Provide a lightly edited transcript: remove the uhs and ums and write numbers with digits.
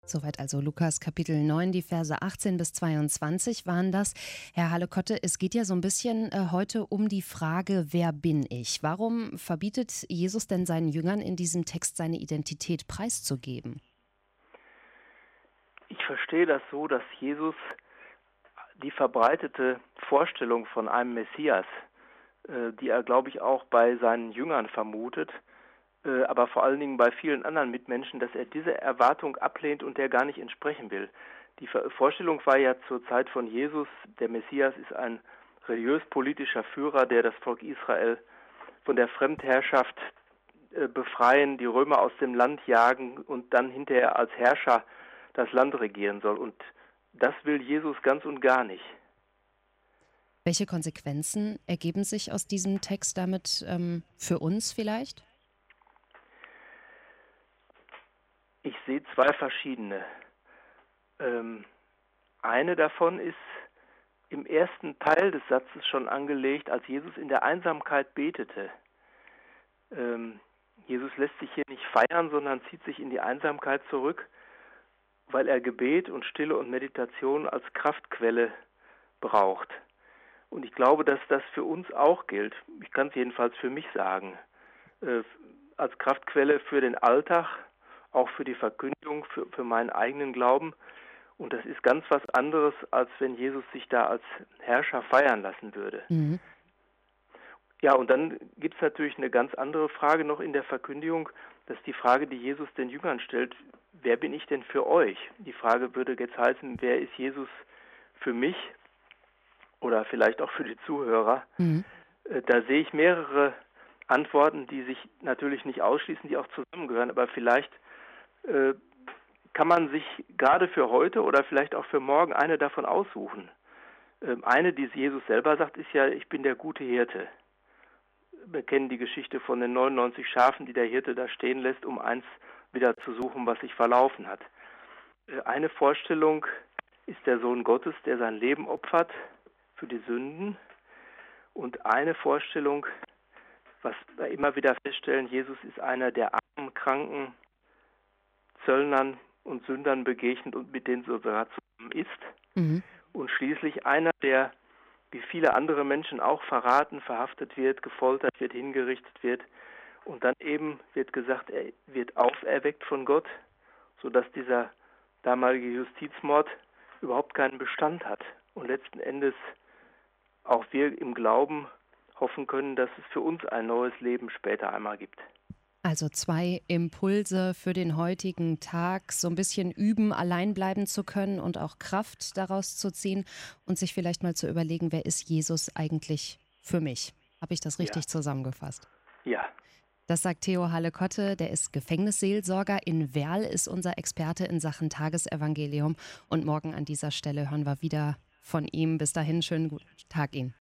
Soweit also Lukas Kapitel 9, die Verse 18 bis 22 waren das. Herr Hallekotte, es geht ja so ein bisschen heute um die Frage, wer bin ich? Warum verbietet Jesus denn seinen Jüngern in diesem Text seine Identität preiszugeben? Ich verstehe das so, dass Jesus die verbreitete Vorstellung von einem Messias, die er, glaube ich, auch bei seinen Jüngern vermutet, aber vor allen Dingen bei vielen anderen Mitmenschen, dass er diese Erwartung ablehnt und der gar nicht entsprechen will. Die Vorstellung war ja zur Zeit von Jesus, der Messias ist ein religiös-politischer Führer, der das Volk Israel von der Fremdherrschaft befreien, die Römer aus dem Land jagen und dann hinterher als Herrscher das Land regieren soll. Und das will Jesus ganz und gar nicht. Welche Konsequenzen ergeben sich aus diesem Text damit für uns vielleicht? Ich sehe zwei verschiedene. Eine davon ist im ersten Teil des Satzes schon angelegt, als Jesus in der Einsamkeit betete. Jesus lässt sich hier nicht feiern, sondern zieht sich in die Einsamkeit zurück, weil er Gebet und Stille und Meditation als Kraftquelle braucht. Und ich glaube, dass das für uns auch gilt. Ich kann es jedenfalls für mich sagen. Als Kraftquelle für den Alltag, auch für die Verkündigung, für meinen eigenen Glauben. Und das ist ganz was anderes, als wenn Jesus sich da als Herrscher feiern lassen würde. Mhm. Ja, und dann gibt es natürlich eine ganz andere Frage noch in der Verkündigung. Das ist die Frage, die Jesus den Jüngern stellt. Wer bin ich denn für euch? Die Frage würde jetzt heißen, wer ist Jesus für mich oder vielleicht auch für die Zuhörer? Mhm. Da sehe ich mehrere Antworten, die sich natürlich nicht ausschließen, die auch zusammengehören, aber vielleicht kann man sich gerade für heute oder vielleicht auch für morgen eine davon aussuchen. Eine, die Jesus selber sagt, ist ja, ich bin der gute Hirte. Wir kennen die Geschichte von den 99 Schafen, die der Hirte da stehen lässt, um eins wieder zu suchen, was sich verlaufen hat. Eine Vorstellung ist der Sohn Gottes, der sein Leben opfert für die Sünden. Und eine Vorstellung, was wir immer wieder feststellen, Jesus ist einer, der armen, kranken, Zöllnern und Sündern begegnet und mit denen sogar zusammen isst. Mhm. Und schließlich einer, der wie viele andere Menschen auch verraten, verhaftet wird, gefoltert wird, hingerichtet wird. Und dann eben wird gesagt, er wird auferweckt von Gott, sodass dieser damalige Justizmord überhaupt keinen Bestand hat. Und letzten Endes auch wir im Glauben hoffen können, dass es für uns ein neues Leben später einmal gibt. Also 2 Impulse für den heutigen Tag, so ein bisschen üben, allein bleiben zu können und auch Kraft daraus zu ziehen und sich vielleicht mal zu überlegen, wer ist Jesus eigentlich für mich? Habe ich das Ja, richtig zusammengefasst? ja, Das sagt Theo Hallekotte, der ist Gefängnisseelsorger. In Werl ist unser Experte in Sachen Tagesevangelium. Und morgen an dieser Stelle hören wir wieder von ihm. Bis dahin, schönen guten Tag Ihnen.